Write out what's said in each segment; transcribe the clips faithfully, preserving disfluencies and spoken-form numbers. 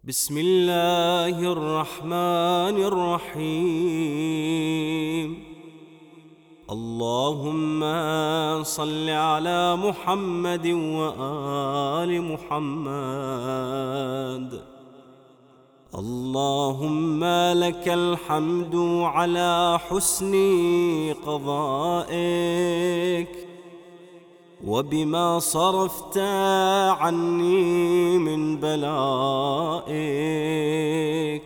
بسم الله الرحمن الرحيم. اللهم صل على محمد وآل محمد. اللهم لك الحمد على حسن قضائك وبما صرفت عني من بلائك،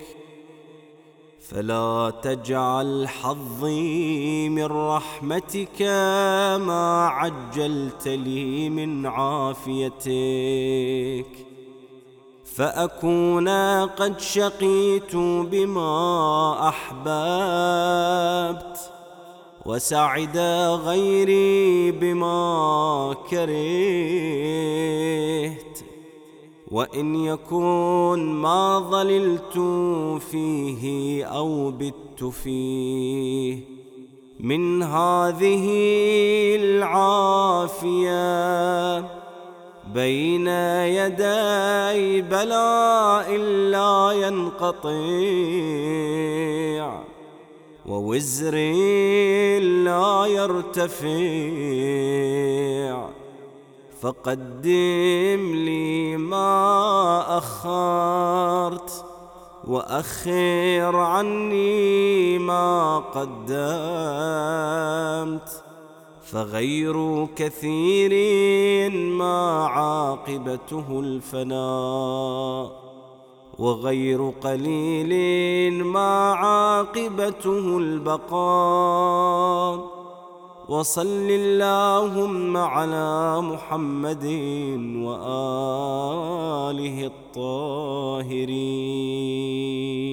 فلا تجعل حظي من رحمتك ما عجلت لي من عافيتك، فأكون قد شقيت بما أحببت وسعد غيري بما كرهت. وإن يكن ما ظللت فيه أو بت فيه من هذه العافية بين يدي بلاء لا ينقطع ووزر لا يرتفع، فقدم لي ما أخرت وأخر عني ما قدمت، فغير كثير ما عاقبته الفناء وغير قليل ما عاقبته البقاء. وصل اللهم على محمد وآله الطاهرين.